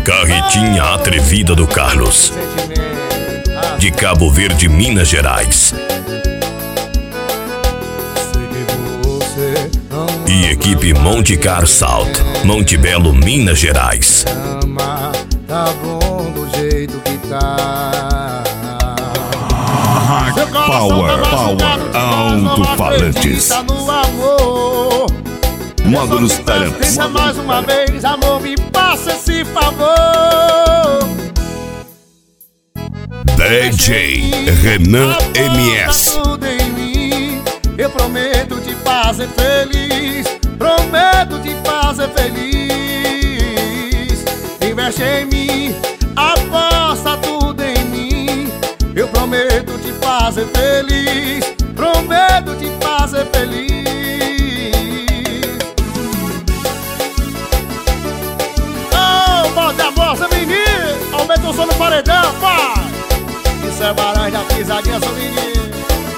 Carretinha atrevida do Carlos, de Cabo Verde, Minas Gerais. E equipe Monte Car Salt, Monte Belo, Minas Gerais. Tá bom do jeito que tá. Power Alto-Falantes. Módulos Taramps. Tenta mais uma vez, amor, me passa esse favor. DJ Renan MS. Tudo em mim, eu prometo te fazer feliz. Prometo te fazer feliz. Investe em mim, aposta tudo em mim. Eu prometo te fazer feliz. Prometo te fazer feliz. Oh, bota a moça, menino. Aumenta o som no paredão, pai. Isso é barão da pisadinha, seu menino.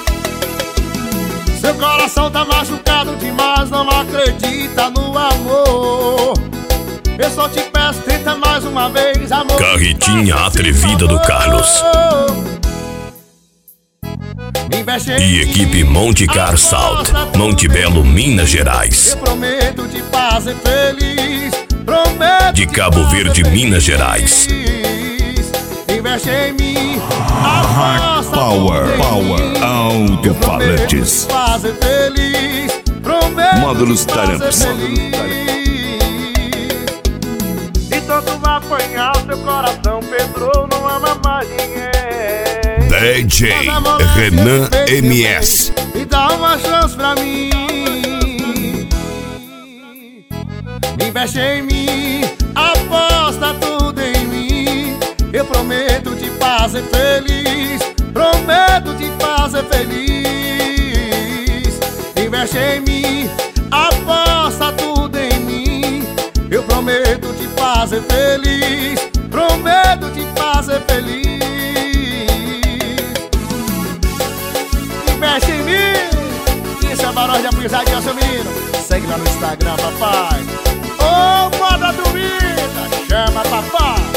Seu coração tá machucado demais, não acredita no amor. Eu só te peço, tenta mais uma vez, amor. Carretinha atrevida do Carlos. E equipe Monte Car Salt, Monte Belo, Minas Gerais. Eu prometo te fazer feliz. Prometo de Cabo Verde, Minas Gerais. Investe em mim. Power Alto-Falantes. Fazer feliz. Prometo Módulos Taramps. Então tu vai apanhar o teu coração, Pedro, não ama mais ninguém. DJ Renan MS. E dá uma chance pra mim. Investe em mim, aposta tudo em mim. Eu prometo te fazer feliz. Prometo te fazer feliz. Investe em mim, aposta tudo em mim. Eu prometo te fazer feliz. Prometo te fazer feliz. Investe em mim. Isso é barulho de pisadinha, seu menino. Segue lá no Instagram, papai. Ô, moda dormida, chama papai.